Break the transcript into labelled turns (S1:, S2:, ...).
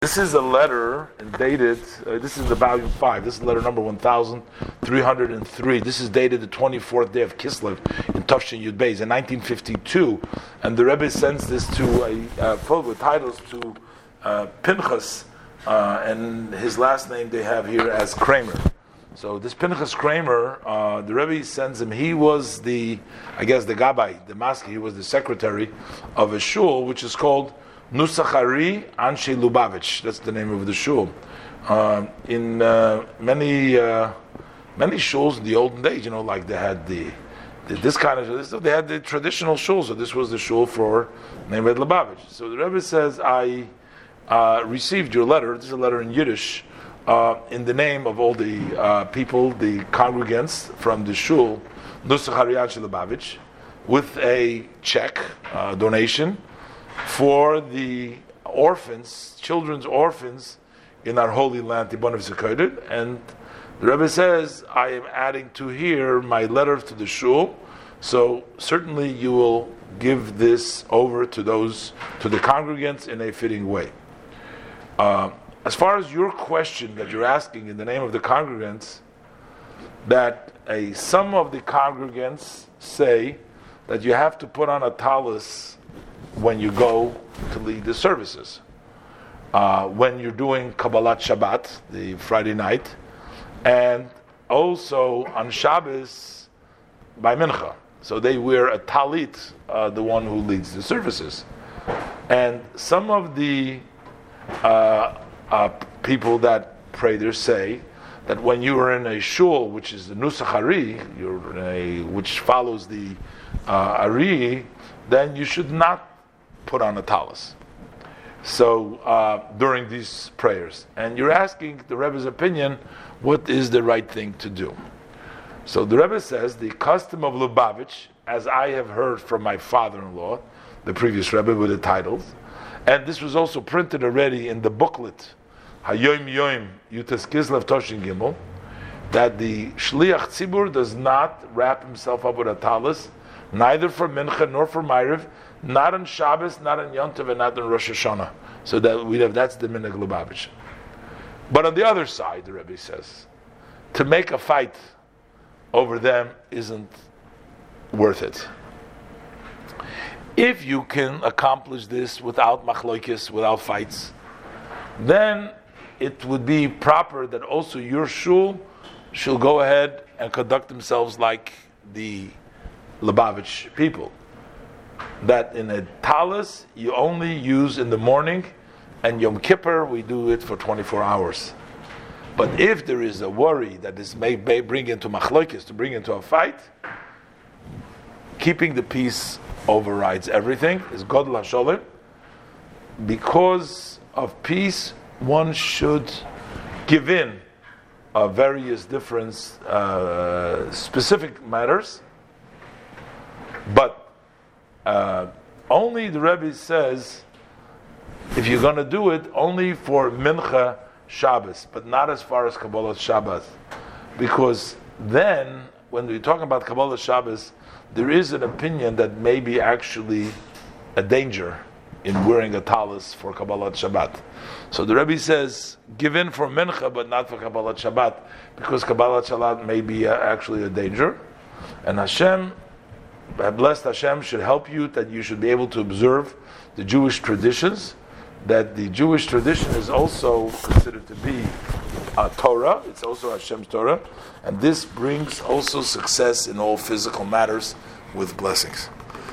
S1: This is a letter dated, this is the volume 5, this is letter number 1303. This is dated the 24th day of Kislev in Tafshin Yud Beis in 1952. And the Rebbe sends this to filled with titles to Pinchas, and his last name they have here as Kramer. So this Pinchas Kramer, the Rebbe sends him, he was the Gabbai, the Maski, he was the secretary of a shul which is called Nusachari Anshe Lubavitch. That's the name of the shul. In many shuls in the olden days, like they had this kind of, so they had the traditional shul. So this was the shul for named Lubavitch. So the Rebbe says, I received your letter. This is a letter in Yiddish in the name of all the people, the congregants from the shul Nusachari Anshe Lubavitch, with a check donation for the orphans, children's orphans in our holy land, Tibbon of Zekayded. And the Rebbe says, I am adding to here my letter to the shul, so certainly you will give this over to the congregants in a fitting way. As far as your question that you're asking in the name of the congregants, that some of the congregants say that you have to put on a talus when you go to lead the services, when you're doing Kabbalat Shabbat, the Friday night, and also on Shabbos by Mincha. So they wear a talit, the one who leads the services. And some of the people that pray there say that when you are in a shul, which is the Nusachari, which follows the Ari, then you should not put on a talus. So during these prayers, and you're asking the Rebbe's opinion, what is the right thing to do? So the Rebbe says the custom of Lubavitch, as I have heard from my father-in-law, the previous Rebbe with the titles, and this was also printed already in the booklet Hayoim Yoim Yutas Kislev Toshin Gimel, that the Shliach Tzibur does not wrap himself up with a talus, neither for Mincha nor for Ma'ariv, not on Shabbos, not on Yom Tov, and not on Rosh Hashanah. So that that's the Minhag Lubavitch. But on the other side, the Rebbe says, to make a fight over them isn't worth it. If you can accomplish this without machloikis, without fights, then it would be proper that also your shul shall go ahead and conduct themselves like the Lubavitch people. That in a talus you only use in the morning, and Yom Kippur we do it for 24 hours. But if there is a worry that this may bring into machloikis, to bring into a fight, keeping the peace overrides everything. Is Godel HaSholem. Because of peace, one should give in various different specific matters, but only the Rebbe says, if you're going to do it, only for Mincha Shabbos, but not as far as Kabbalah Shabbos. Because then, when we're talking about Kabbalah Shabbos, there is an opinion that may be actually a danger in wearing a talus for Kabbalah Shabbat. So the Rebbe says, give in for Mincha, but not for Kabbalah Shabbat, because Kabbalah Shabbat may be actually a danger. And Hashem, blessed Hashem, should help you that you should be able to observe the Jewish traditions, that the Jewish tradition is also considered to be Torah, it's also Hashem's Torah, and this brings also success in all physical matters with blessings.